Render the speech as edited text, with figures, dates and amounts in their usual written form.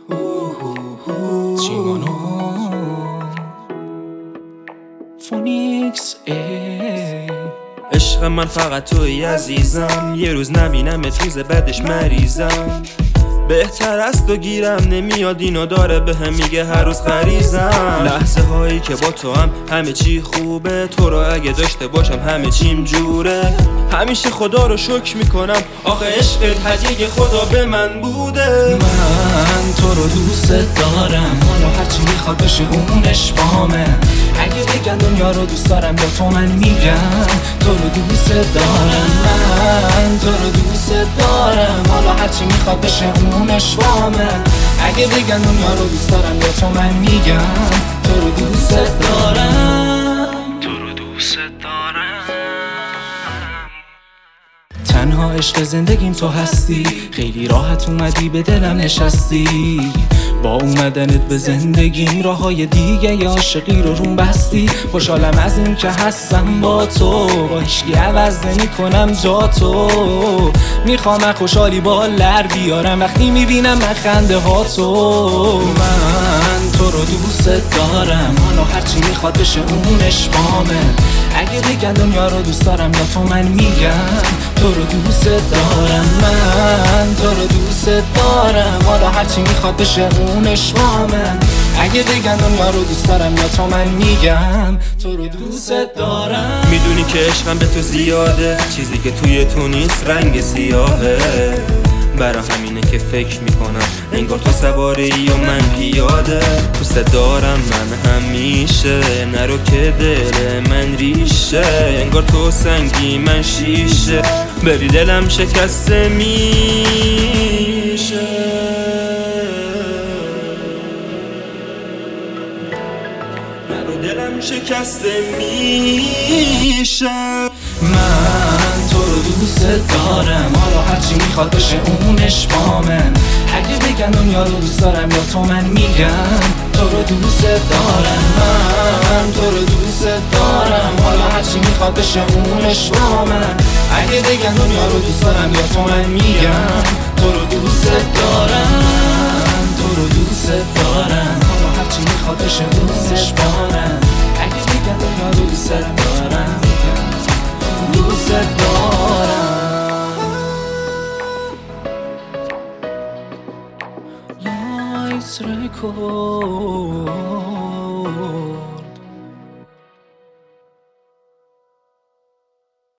چیمانو فونیکس عشق من فقط توی عزیزم، یه روز نبینمت روز بعدش مریضم. بهتر است و گیرم نمیاد اینو داره بهم میگه هر روز غریزم. لحظه هایی که با تو هم همه چی خوبه، تو رو اگه داشته باشم همه چیم جوره. همیشه خدا رو شکر میکنم آخه عشقت هدیه خدا به من بوده. من تو رو دوست دارم، حالا هرچی میخواد بشه اونش بامه. اگه بگن دنیا رو دوست دارم یا تو من میگم تو رو دوست دارم. من تو رو دوست دارم، حالا هرچی میخواد بشه اونش بامه. اگه بگن دنیا رو دوست دارم یا تو من میگم تو رو دوست دارم. تو رو دوست دارم. تنها عشق زندگیم تو هستی، خیلی راحت اومدی به دلم نشستی. با اومدنت به زندگیم راههای دیگه ی عاشقی رو روم بستی. خوشحالم از این که هستم با تو، با هیچکی عوض نمی کنم جا تو. میخوام خوشحالی با لر بیارم وقتی میبینم من خنده ها تو. من تو رو دوست دارم، حالا هرچی میخواد بشه اونش بامه. اگه بگن دنیا رو دوست دارم یا تو من میگم تو رو دوست دارم. من تو رو دوست دارم، حالا هرچی میخواد بشه اونش بامه. اگه بگن دنیا رو دوست دارم یا تو من میگم تو رو دوست دارم. میدونی که عشقم به تو زیاده، چیزی که توی تو نیست رنگ سیاهه. برا همینه که فکر میکنم انگار تو سواری و من پیاده. دوست دارم من همیشه، نرو که دل من ریشه. انگار تو سنگی من شیشه، بری دلم شکسته میشه. نرو دلم شکسته میشه. من تو رو دوست دارم، حالا هرچی میخواد بشه اونش بامه. اگه بگن دنیا رو دوست دارم یا تو من میگم تو رو دوست دارم. من تو رو دوست دارم، حالا هرچی میخواد بشه اونش بامه. اگه بگن دنیا رو دوست دارم یا تو من میگم تو رو دوست دارم. تو رو دوست دارم، حالا هرچی میخواد بشه اونش بامه. اگه بگن دنیا رو دوست دارم دوست دارم. لایت رکورد